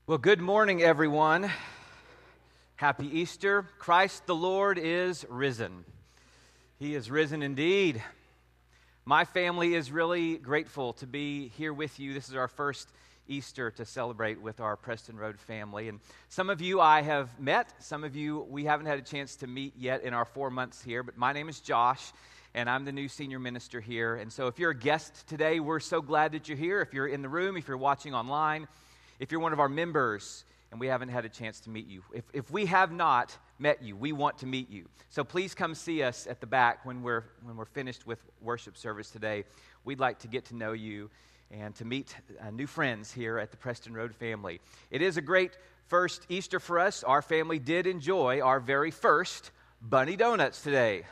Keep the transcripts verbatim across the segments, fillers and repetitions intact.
Well, good morning, everyone. Happy Easter. Christ the Lord is risen. He is risen indeed. My family is really grateful to be here with you. This is our first Easter to celebrate with our Preston Road family. And some of you I have met. Some of you we haven't had a chance to meet yet in our four months here. But my name is Josh, and I'm the new senior minister here. And so if you're a guest today, we're so glad that you're here. If you're in the room, if you're watching online, if you're one of our members and we haven't had a chance to meet you, if, if we have not met you, we want to meet you. So please come see us at the back when we're when we're finished with worship service today. We'd like to get to know you and to meet uh, new friends here at the Preston Road family. It is a great first Easter for us. Our family did enjoy our very first Bunny Donuts today.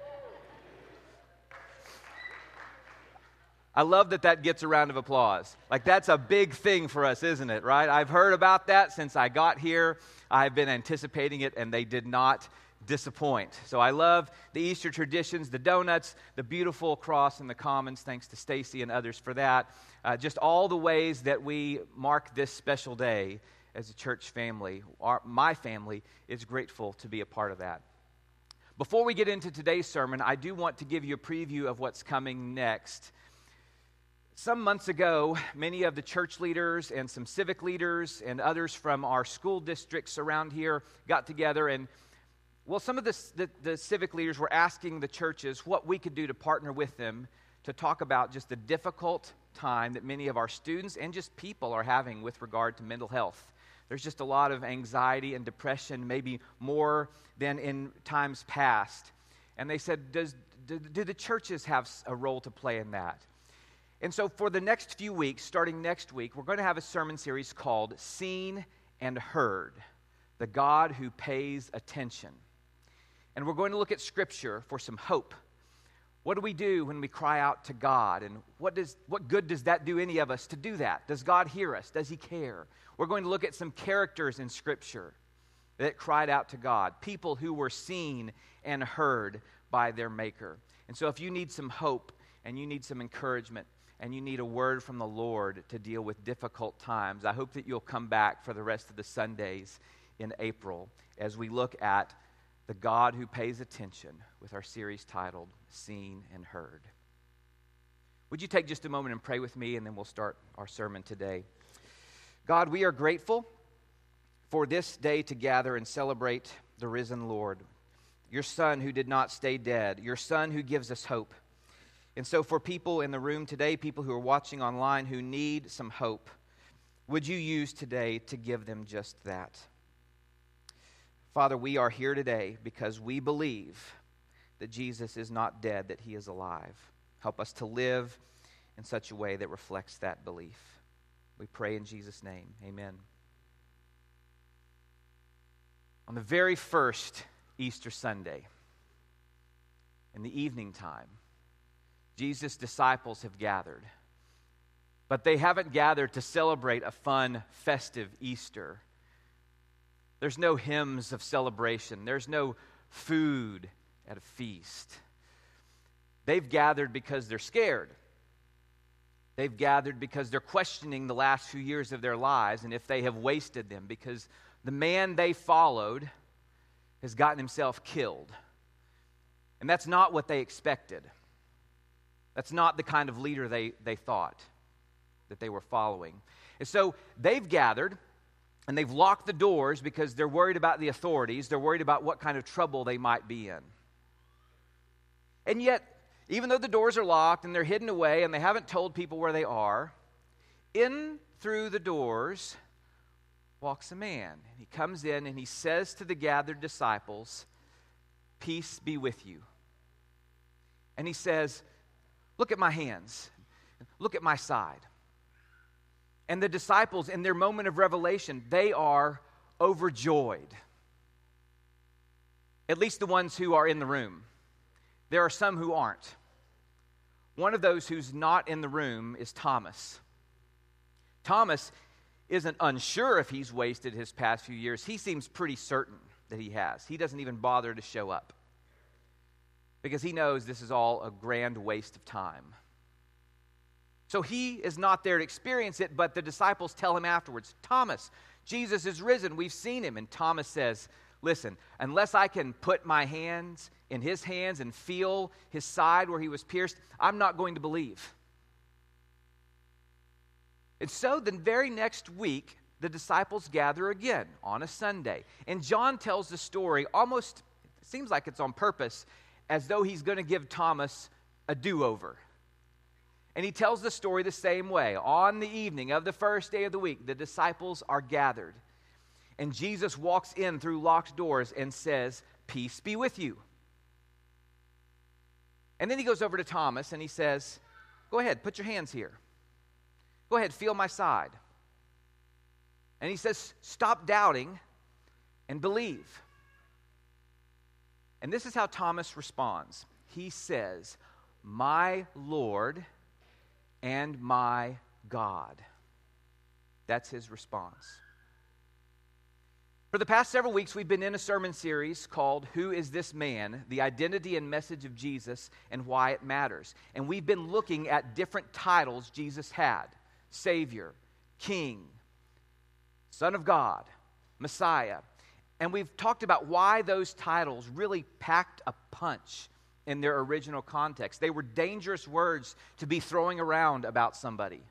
I love that that gets a round of applause. Like, that's a big thing for us, isn't it, right? I've heard about that since I got here. I've been anticipating it, and they did not disappoint. So I love the Easter traditions, the donuts, the beautiful cross in the Commons, thanks to Stacy and others for that. Uh, just all the ways that we mark this special day as a church family. Our, my family is grateful to be a part of that. Before we get into today's sermon, I do want to give you a preview of what's coming next. Some months ago, many of the church leaders and some civic leaders and others from our school districts around here got together, and well, some of the, the, the civic leaders were asking the churches what we could do to partner with them to talk about just the difficult time that many of our students and just people are having with regard to mental health. There's just a lot of anxiety and depression, maybe more than in times past. And they said, Does, do, do the churches have a role to play in that? And so for the next few weeks, starting next week, we're going to have a sermon series called Seen and Heard, the God who pays attention. And we're going to look at Scripture for some hope. What do we do when we cry out to God? And what does what good does that do any of us to do that? Does God hear us? Does He care? We're going to look at some characters in Scripture that cried out to God, people who were seen and heard by their Maker. And so if you need some hope and you need some encouragement, and you need a word from the Lord to deal with difficult times, I hope that you'll come back for the rest of the Sundays in April as we look at the God who pays attention with our series titled Seen and Heard. Would you take just a moment and pray with me, and then we'll start our sermon today. God, we are grateful for this day to gather and celebrate the risen Lord, your Son who did not stay dead, your Son who gives us hope. And so for people in the room today, people who are watching online who need some hope, would you use today to give them just that? Father, we are here today because we believe that Jesus is not dead, that He is alive. Help us to live in such a way that reflects that belief. We pray in Jesus' name. Amen. On the very first Easter Sunday, in the evening time, Jesus' disciples have gathered, but they haven't gathered to celebrate a fun, festive Easter. There's no hymns of celebration. There's no food at a feast. They've gathered because they're scared. They've gathered because they're questioning the last few years of their lives and if they have wasted them, because the man they followed has gotten himself killed. And that's not what they expected. That's not the kind of leader they, they thought that they were following. And so they've gathered, and they've locked the doors because they're worried about the authorities. They're worried about what kind of trouble they might be in. And yet, even though the doors are locked and they're hidden away and they haven't told people where they are, in through the doors walks a man. He comes in and he says to the gathered disciples, "Peace be with you." And he says, "Look at my hands. Look at my side." And the disciples, in their moment of revelation, they are overjoyed. At least the ones who are in the room. There are some who aren't. One of those who's not in the room is Thomas. Thomas isn't unsure if he's wasted his past few years. He seems pretty certain that he has. He doesn't even bother to show up, because he knows this is all a grand waste of time. So he is not there to experience it, but the disciples tell him afterwards, Thomas, Jesus is risen. We've seen him. And Thomas says, listen, unless I can put my hands in his hands and feel his side where he was pierced, I'm not going to believe. And so the very next week, the disciples gather again on a Sunday. And John tells the story almost, it seems like it's on purpose, as though he's going to give Thomas a do-over. And he tells the story the same way. On the evening of the first day of the week, the disciples are gathered. And Jesus walks in through locked doors and says, peace be with you. And then he goes over to Thomas and he says, go ahead, put your hands here. Go ahead, feel my side. And he says, stop doubting and believe. And this is how Thomas responds. He says, my Lord and my God. That's his response. For the past several weeks, we've been in a sermon series called Who is This Man? The Identity and Message of Jesus and Why It Matters. And we've been looking at different titles Jesus had. Savior, King, Son of God, Messiah. And we've talked about why those titles really packed a punch in their original context. They were dangerous words to be throwing around about somebody.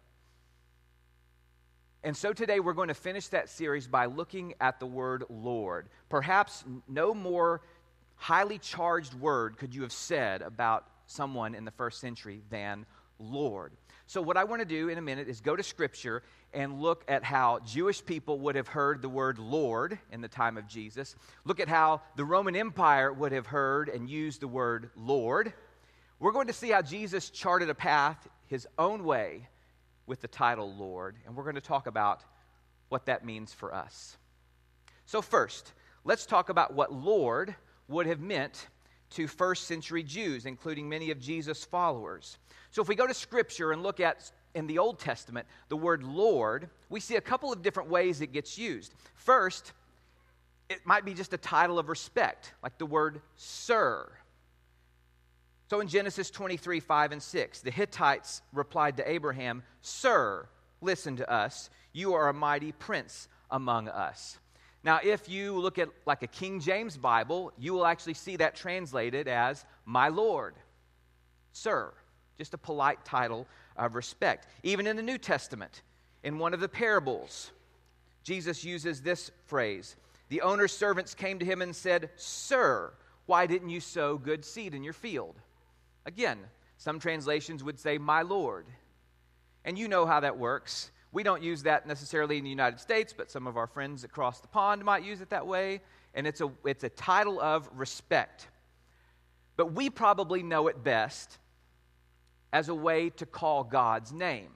And so today we're going to finish that series by looking at the word Lord. Perhaps no more highly charged word could you have said about someone in the first century than Lord. So what I want to do in a minute is go to Scripture and look at how Jewish people would have heard the word Lord in the time of Jesus. Look at how the Roman Empire would have heard and used the word Lord. We're going to see how Jesus charted a path his own way with the title Lord, and we're going to talk about what that means for us. So first, let's talk about what Lord would have meant to first century Jews, including many of Jesus' followers. So if we go to Scripture and look at, in the Old Testament, the word Lord, we see a couple of different ways it gets used. First, it might be just a title of respect, like the word Sir. So in Genesis twenty-three, five and six, the Hittites replied to Abraham, Sir, listen to us. You are a mighty prince among us. Now, if you look at like a King James Bible, you will actually see that translated as my Lord, Sir. Just a polite title of respect. Even in the New Testament, in one of the parables, Jesus uses this phrase. The owner's servants came to him and said, Sir, why didn't you sow good seed in your field? Again, some translations would say, my Lord. And you know how that works. We don't use that necessarily in the United States, but some of our friends across the pond might use it that way. And it's a, it's a title of respect. But we probably know it best as a way to call God's name.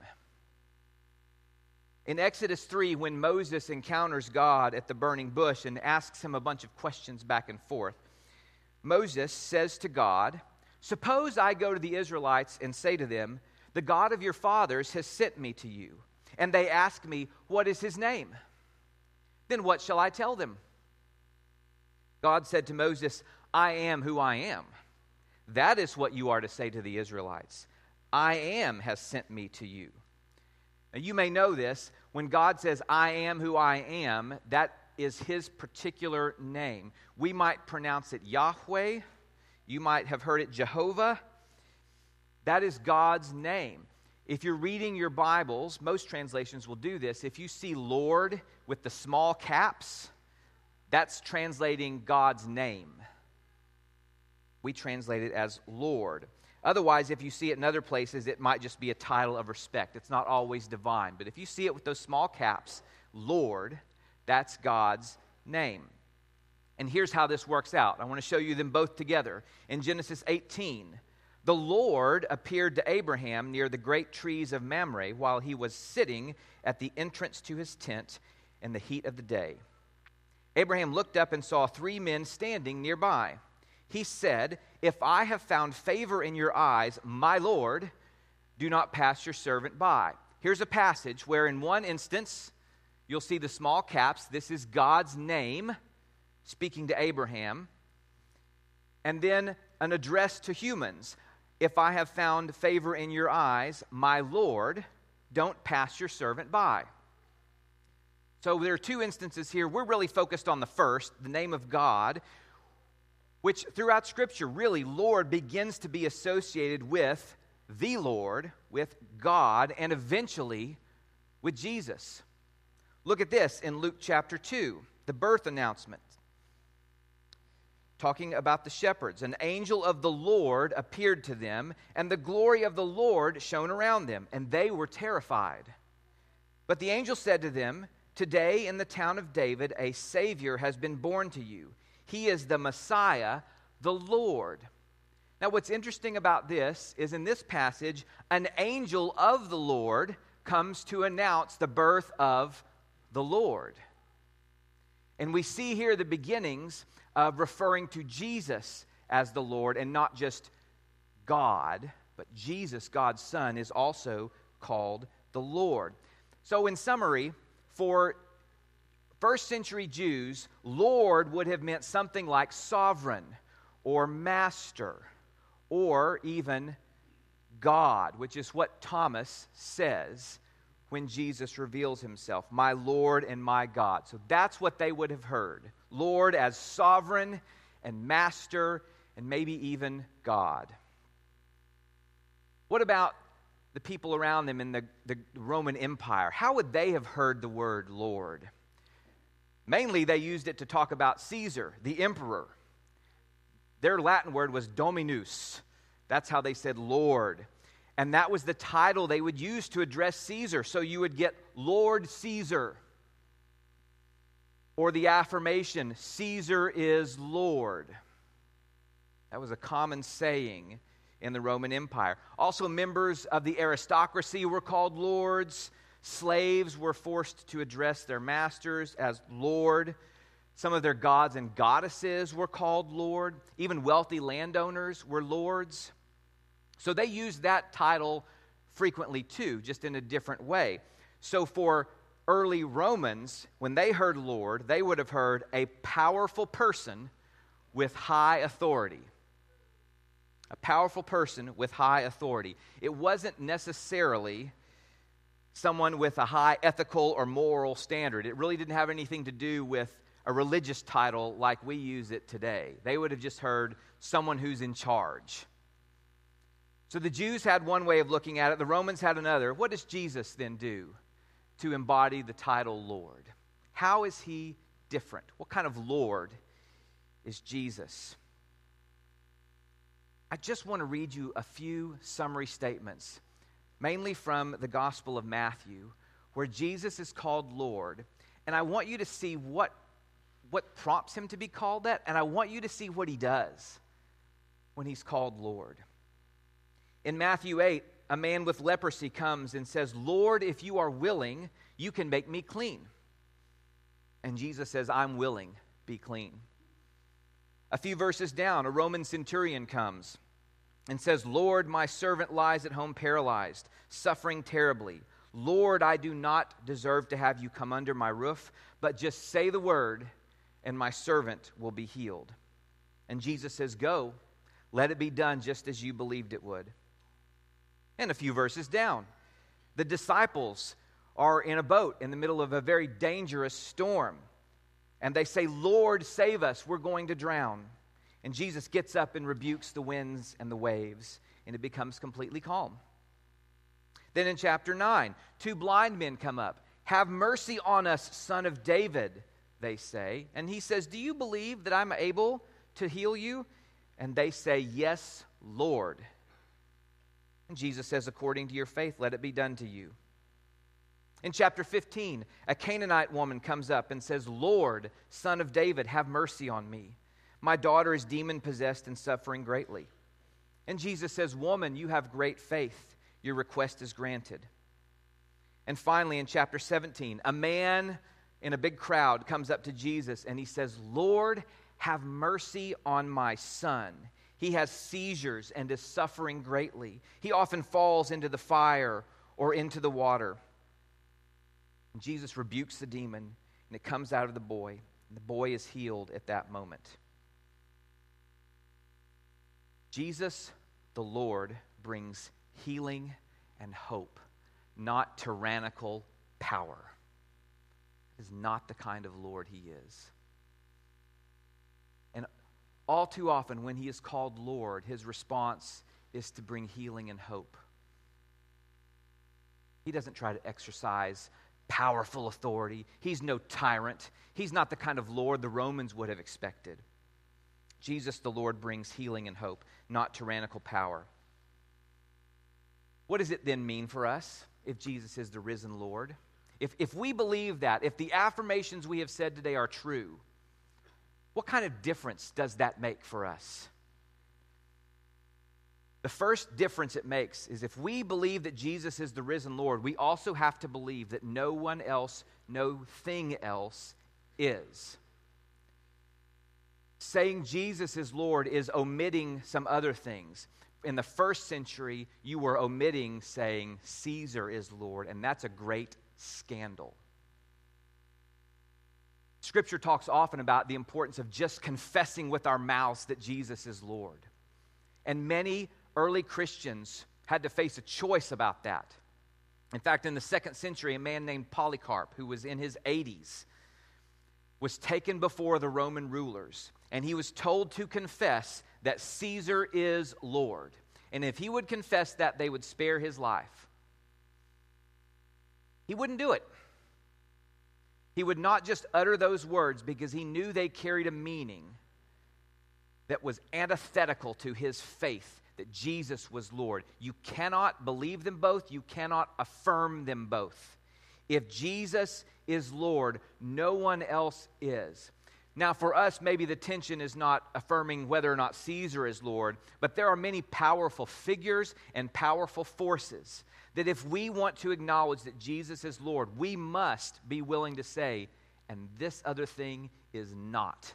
In Exodus three, when Moses encounters God at the burning bush and asks him a bunch of questions back and forth, Moses says to God, suppose I go to the Israelites and say to them, the God of your fathers has sent me to you, and they ask me, what is his name? Then what shall I tell them? God said to Moses, I am who I am. That is what you are to say to the Israelites. I am has sent me to you. Now you may know this. When God says, I am who I am, that is his particular name. We might pronounce it Yahweh. You might have heard it Jehovah. That is God's name. If you're reading your Bibles, most translations will do this. If you see Lord with the small caps, that's translating God's name. We translate it as Lord. Otherwise, if you see it in other places, it might just be a title of respect. It's not always divine. But if you see it with those small caps, Lord, that's God's name. And here's how this works out. I want to show you them both together. In Genesis eighteen, the Lord appeared to Abraham near the great trees of Mamre while he was sitting at the entrance to his tent in the heat of the day. Abraham looked up and saw three men standing nearby. He said, if I have found favor in your eyes, my Lord, do not pass your servant by. Here's a passage where in one instance, you'll see the small caps. This is God's name speaking to Abraham. And then an address to humans. if I have found favor in your eyes, my Lord, don't pass your servant by. So there are two instances here. We're really focused on the first, the name of God, which throughout Scripture, really, Lord begins to be associated with the Lord, with God, and eventually with Jesus. Look at this in Luke chapter two, the birth announcement. Talking about the shepherds. An angel of the Lord appeared to them, and the glory of the Lord shone around them, and they were terrified. But the angel said to them, today in the town of David a Savior has been born to you. He is the Messiah, the Lord. Now what's interesting about this is in this passage, an angel of the Lord comes to announce the birth of the Lord. And we see here the beginnings of referring to Jesus as the Lord, and not just God, but Jesus, God's Son, is also called the Lord. So in summary, for first century Jews, Lord would have meant something like sovereign or master or even God, which is what Thomas says when Jesus reveals himself, my Lord and my God. So that's what they would have heard. Lord as sovereign and master and maybe even God. What about the people around them in the, the Roman Empire? How would they have heard the word Lord? Mainly they used it to talk about Caesar, the emperor. Their Latin word was Dominus. That's how they said Lord. And that was the title they would use to address Caesar. So you would get Lord Caesar. Or the affirmation, Caesar is Lord. That was a common saying in the Roman Empire. Also, members of the aristocracy were called lords. Slaves were forced to address their masters as Lord. Some of their gods and goddesses were called Lord. Even wealthy landowners were lords. So they used that title frequently too, just in a different way. So for early Romans, when they heard Lord, they would have heard a powerful person with high authority. A powerful person with high authority. It wasn't necessarily someone with a high ethical or moral standard. It really didn't have anything to do with a religious title like we use it today. They would have just heard someone who's in charge. So the Jews had one way of looking at it. The Romans had another. What does Jesus then do to embody the title Lord? How is he different? What kind of Lord is Jesus? I just want to read you a few summary statements, mainly from the Gospel of Matthew, where Jesus is called Lord. And I want you to see what, what prompts him to be called that, and I want you to see what he does when he's called Lord. In Matthew eight, a man with leprosy comes and says, Lord, if you are willing, you can make me clean. And Jesus says, I'm willing, be clean. A few verses down, a Roman centurion comes and says, Lord, my servant lies at home paralyzed, suffering terribly. Lord, I do not deserve to have you come under my roof, but just say the word, and my servant will be healed. And Jesus says, go, let it be done just as you believed it would. And a few verses down, the disciples are in a boat in the middle of a very dangerous storm. And they say, Lord, save us, we're going to drown. And Jesus gets up and rebukes the winds and the waves, and it becomes completely calm. Then in chapter nine, two blind men come up. Have mercy on us, son of David, they say. And he says, do you believe that I'm able to heal you? And they say, yes, Lord. And Jesus says, according to your faith, let it be done to you. In chapter fifteen, a Canaanite woman comes up and says, Lord, son of David, have mercy on me. My daughter is demon-possessed and suffering greatly. And Jesus says, woman, you have great faith. Your request is granted. And finally, in chapter seventeen, a man in a big crowd comes up to Jesus and he says, Lord, have mercy on my son. He has seizures and is suffering greatly. He often falls into the fire or into the water. And Jesus rebukes the demon, and it comes out of the boy. And the boy is healed at that moment. Jesus the Lord brings healing and hope, not tyrannical power. Is not the kind of Lord he is. And all too often when he is called Lord, his response is to bring healing and hope. He doesn't try to exercise powerful authority. He's no tyrant. He's not the kind of Lord the Romans would have expected. Jesus the Lord brings healing and hope, not tyrannical power. What does it then mean for us if Jesus is the risen Lord? If, if we believe that, if the affirmations we have said today are true, what kind of difference does that make for us? The first difference it makes is if we believe that Jesus is the risen Lord, we also have to believe that no one else, no thing else is. Saying Jesus is Lord is omitting some other things. In the first century, you were omitting saying Caesar is Lord, and that's a great scandal. Scripture talks often about the importance of just confessing with our mouths that Jesus is Lord. And many early Christians had to face a choice about that. In fact, in the second century, a man named Polycarp, who was in his eighties, was taken before the Roman rulers, and he was told to confess that Caesar is Lord. And if he would confess that, they would spare his life. He wouldn't do it. He would not just utter those words because he knew they carried a meaning that was antithetical to his faith that Jesus was Lord. You cannot believe them both. You cannot affirm them both. If Jesus is Lord, no one else is. Now, for us, maybe the tension is not affirming whether or not Caesar is Lord, but there are many powerful figures and powerful forces that if we want to acknowledge that Jesus is Lord, we must be willing to say, and this other thing is not.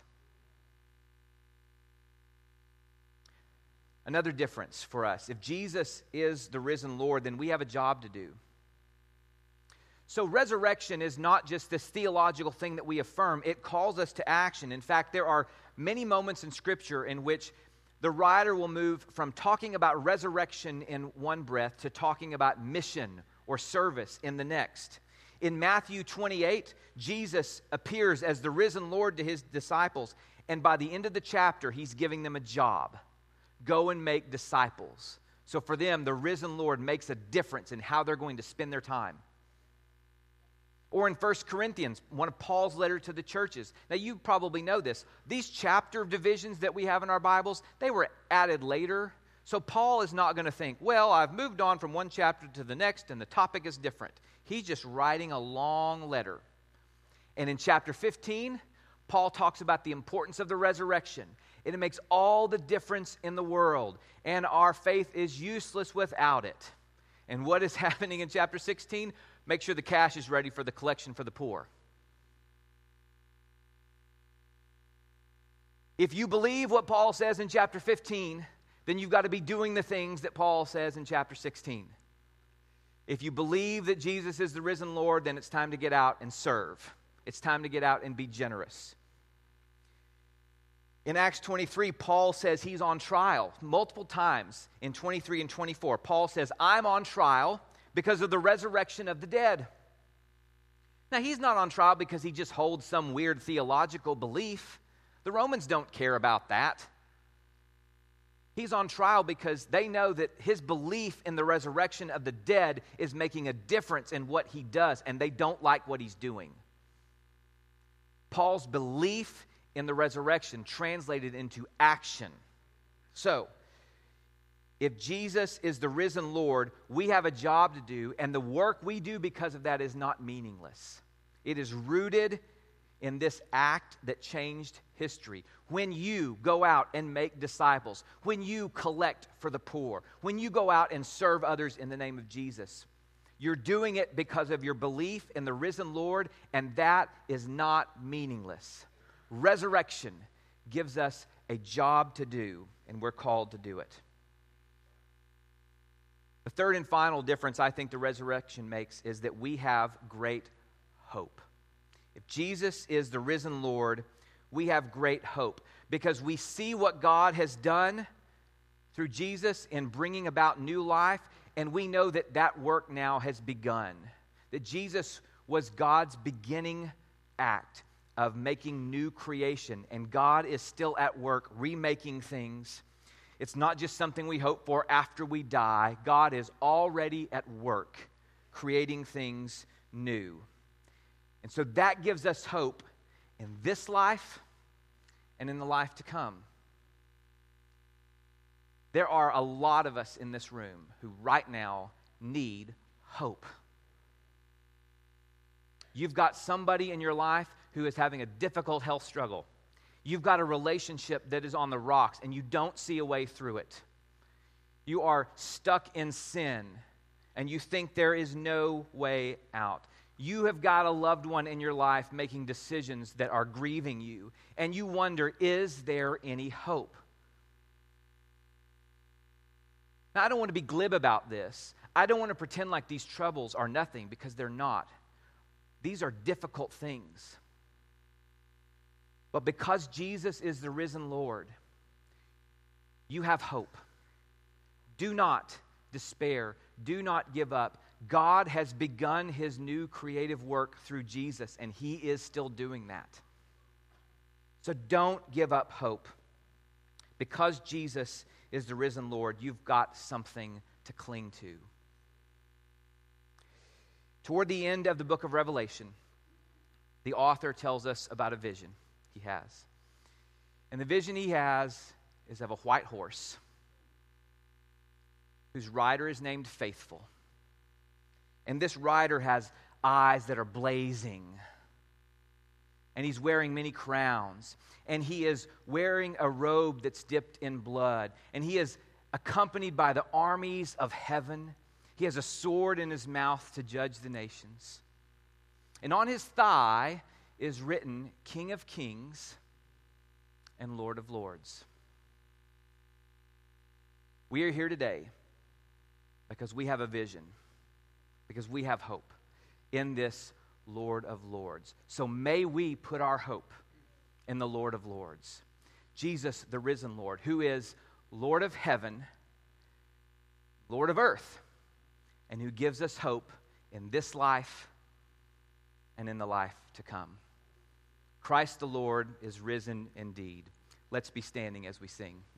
Another difference for us, if Jesus is the risen Lord, then we have a job to do. So resurrection is not just this theological thing that we affirm. It calls us to action. In fact, there are many moments in Scripture in which the writer will move from talking about resurrection in one breath to talking about mission or service in the next. In Matthew twenty-eight, Jesus appears as the risen Lord to his disciples, and by the end of the chapter, he's giving them a job. Go and make disciples. So for them, the risen Lord makes a difference in how they're going to spend their time. Or in First Corinthians, one of Paul's letters to the churches. Now, you probably know this. These chapter divisions that we have in our Bibles, they were added later. So Paul is not going to think, well, I've moved on from one chapter to the next, and the topic is different. He's just writing a long letter. And in chapter fifteen, Paul talks about the importance of the resurrection. And it makes all the difference in the world. And our faith is useless without it. And what is happening in chapter sixteen? Make sure the cash is ready for the collection for the poor. If you believe what Paul says in chapter fifteen, then you've got to be doing the things that Paul says in chapter sixteen. If you believe that Jesus is the risen Lord, then it's time to get out and serve. It's time to get out and be generous. In Acts twenty-three, Paul says he's on trial multiple times in twenty-three and twenty-four. Paul says, I'm on trial because of the resurrection of the dead. Now, he's not on trial because he just holds some weird theological belief. The Romans don't care about that. He's on trial because they know that his belief in the resurrection of the dead is making a difference in what he does, and they don't like what he's doing. Paul's belief in the resurrection translated into action. So, if Jesus is the risen Lord, we have a job to do, and the work we do because of that is not meaningless. It is rooted in this act that changed history. When you go out and make disciples, when you collect for the poor, when you go out and serve others in the name of Jesus, you're doing it because of your belief in the risen Lord, and that is not meaningless. Resurrection gives us a job to do, and we're called to do it. The third and final difference I think the resurrection makes is that we have great hope. If Jesus is the risen Lord, we have great hope because we see what God has done through Jesus in bringing about new life, and we know that that work now has begun. That Jesus was God's beginning act of making new creation, and God is still at work remaking things. It's not just something we hope for after we die. God is already at work creating things new. And so that gives us hope in this life and in the life to come. There are a lot of us in this room who right now need hope. You've got somebody in your life who is having a difficult health struggle. You've got a relationship that is on the rocks and you don't see a way through it. You are stuck in sin and you think there is no way out. You have got a loved one in your life making decisions that are grieving you, and you wonder, is there any hope? Now, I don't want to be glib about this. I don't want to pretend like these troubles are nothing, because they're not. These are difficult things. But because Jesus is the risen Lord, you have hope. Do not despair. Do not give up. God has begun his new creative work through Jesus, and he is still doing that. So don't give up hope. Because Jesus is the risen Lord, you've got something to cling to. Toward the end of the book of Revelation, the author tells us about a vision he has. And the vision he has is of a white horse whose rider is named Faithful. And this rider has eyes that are blazing. And he's wearing many crowns. And he is wearing a robe that's dipped in blood. And he is accompanied by the armies of heaven. He has a sword in his mouth to judge the nations. And on his thigh is written, King of Kings and Lord of Lords. We are here today because we have a vision. Because we have hope in this Lord of Lords. So may we put our hope in the Lord of Lords. Jesus, the risen Lord, who is Lord of heaven, Lord of earth, and who gives us hope in this life and in the life to come. Christ the Lord is risen indeed. Let's be standing as we sing.